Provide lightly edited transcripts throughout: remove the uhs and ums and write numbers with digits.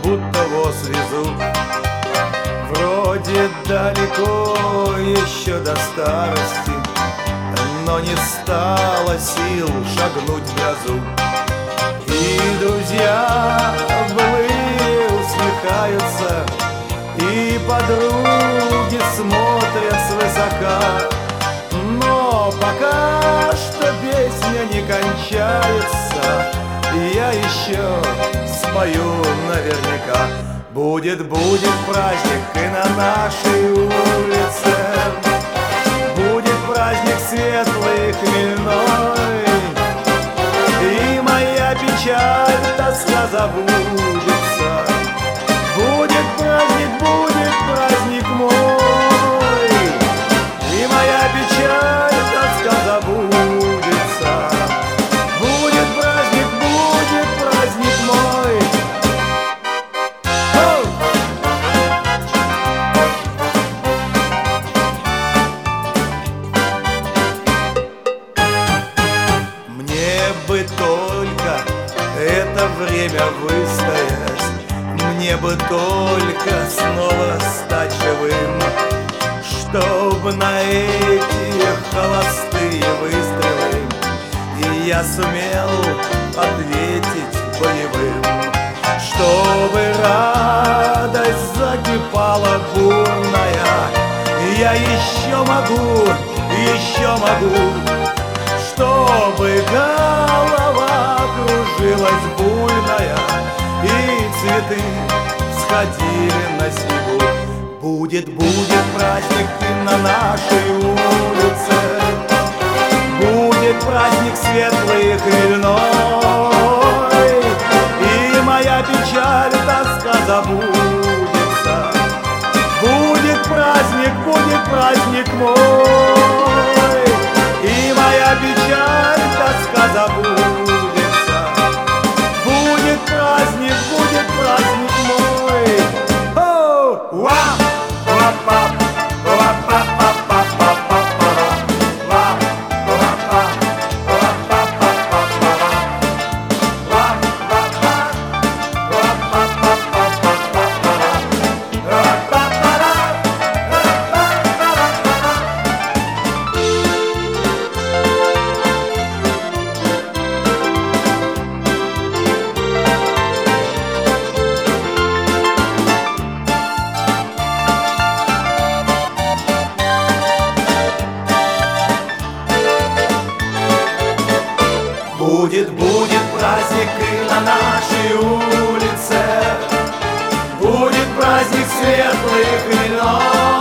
будто воз везут. Вроде далеко еще до старости, но не стало сил шагнуть в грозу. И друзья былые усмехаются, и подруги смотрят свысока. Но пока что песня не кончается, я еще спою наверняка. Будет праздник и на нашей улице, будет праздник светлый, хмельной, и моя печаль, тоска забудется. Будет праздник мой, и моя печаль, тоска забудется. Будет праздник мой. Мне бы только это время выстоять, мне бы только снова стать живым, чтоб на эти холостые выстрелы и я сумел ответить боевым. Чтобы радость закипала бурная, я еще могу, чтобы голова кружилась буйная, и цветы сходили на снегу. Будет праздник и на нашей улице, будет праздник светлый, хмельной, и моя печаль, тоска забудется. Будет праздник мой, и моя печаль, тоска забудется. Будет праздник мой. Будет праздник и на нашей улице, будет праздник светлый, хмельной,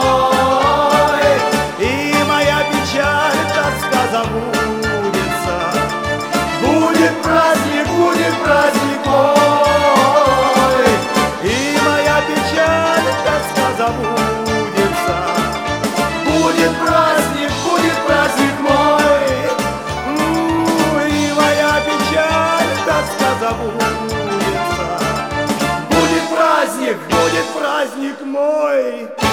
и моя печаль, тоска забудется. Будет праздник мой, и моя печаль, тоска забудется. Будет праздник мой, забудется. Будет праздник мой.